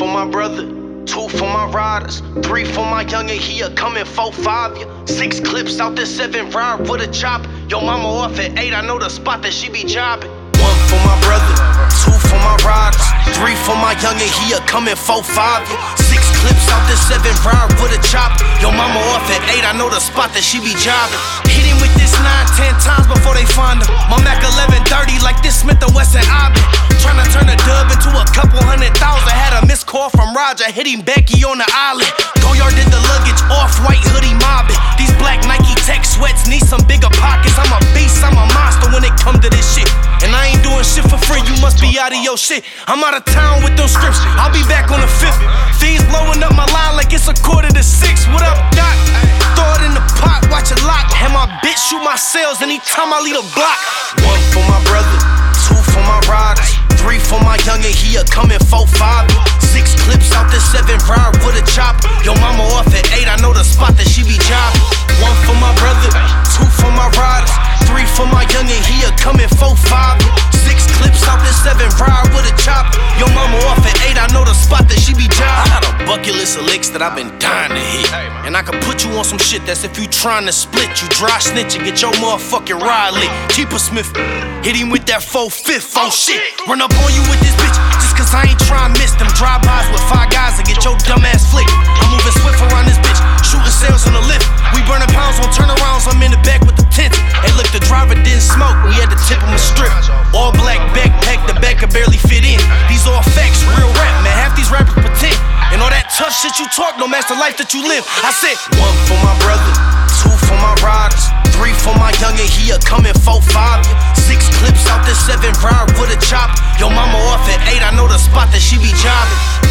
for my brother, 2 for my riders, 3 for my youngin', he a comin' 4-5 ya. 6 clips out the 7 ride with a chop. Yo mama off at 8, I know the spot that she be jobbing. 1 for my brother, 2 for my riders, 3 for my youngin', he a comin' 4-5 ya. 6 clips out the 7 ride with a chop. Yo mama off at 8, I know the spot that she be jobbing. Hit him with this 9-10 times before they find him. My Mac 1130 like this Smith & Wesson Obbin. Tryna turn a dub into a couple 100,000. Had a missed call from Roger, hit him Becky on the island. Goyard did the luggage, off-white hoodie mobbing. These black Nike tech sweats need some bigger pockets. I'm a beast, I'm a monster when it come to this shit. And I ain't doing shit for free, you must be out of your shit. I'm out of town with those scripts, I'll be back on the 5th. Fiends blowing up my line like it's 5:45. What up, Doc? Throw it in the pot, watch it lock. Have my bitch shoot my cells anytime I leave a block. 1 for my brother, 2 for my riders, 3 for my youngin', he a comin' 4-5. 6 clips out the 7 ride with a chop. Yo mama off at 8, I know the spot that she be jobbing. 1 for my brother, 2 for my riders, 3 for my youngin', he a comin' 4-5. 6 clips out the 7 ride with a chop. Yo mama off at 8, I know the spot that she be jobbing. I got a bucket list of licks that I've been dying to hit. And I can put you on some shit that's if you trying to split. You dry snitch and get your motherfucking ride lit. Keeper Smith, hit him with that 4-5. Oh shit, run up on you with this bitch just cause I ain't trying to miss them drive-bys with 5 guys and get your dumb ass flicked. I'm moving swift around this bitch, shooting sales on the lift. We burning pounds on turnarounds, I'm in the back with the tents. Hey look, the driver didn't smoke, we had to tip him a strip. All black backpack, the back could barely fit in. These all facts, real rap, man, half these rappers pretend. And all that tough shit you talk don't match the life that you live. I said 1 for my brother, 2 for my riders, 3 for my youngin', he a comin' 4-5 ya. 6 clips out the 7 ride with a chop. Yo mama off at 8, I know the spot that she be jobbing.